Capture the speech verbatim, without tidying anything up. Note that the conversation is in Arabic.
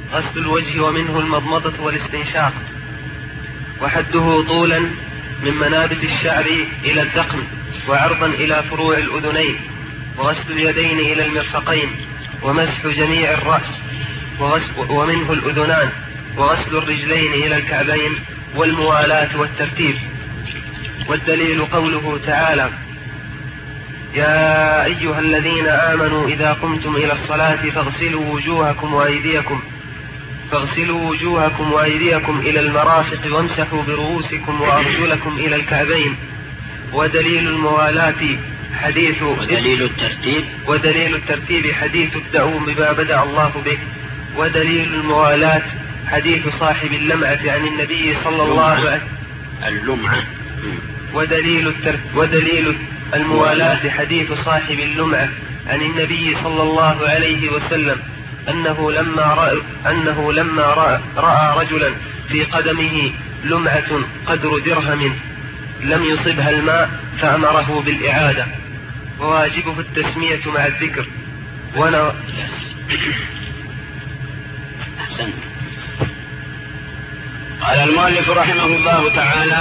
غسل الوجه ومنه المضمضة والاستنشاق، وحده طولا من منابت الشعر إلى الذقن، وعرضا إلى فروع الأذنين، وغسل اليدين إلى المرفقين، ومسح جميع الرأس، ومنه الأذنان، وغسل الرجلين إلى الكعبين، والموالاة والترتيب. والدليل قوله تعالى: يا أيها الذين آمنوا إذا قمتم إلى الصلاة فاغسلوا وجوهكم وأيديكم فاغسلوا وجوهكم وأيديكم إلى المرافق وامسحوا برؤوسكم وأرجلكم إلى الكعبين. ودليل الموالاة حديث ودليل الترتيب ودليل الترتيب حديث ابدأوا بما بدأ الله به. ودليل الموالاة حديث صاحب اللمعة عن النبي صلى الله عليه وسلم اللمعة. ودليل الترتيب ودليل الموالاة حديث صاحب اللمعة عن النبي صلى الله عليه وسلم أنه لما رأى, أنه لما رأى, رأى رجلا في قدمه لمعة قدر درهم لم يصبها الماء فأمره بالإعادة، وواجبه التسمية مع الذكر. وانا أحسنت. قال المؤلف رحمه الله تعالى: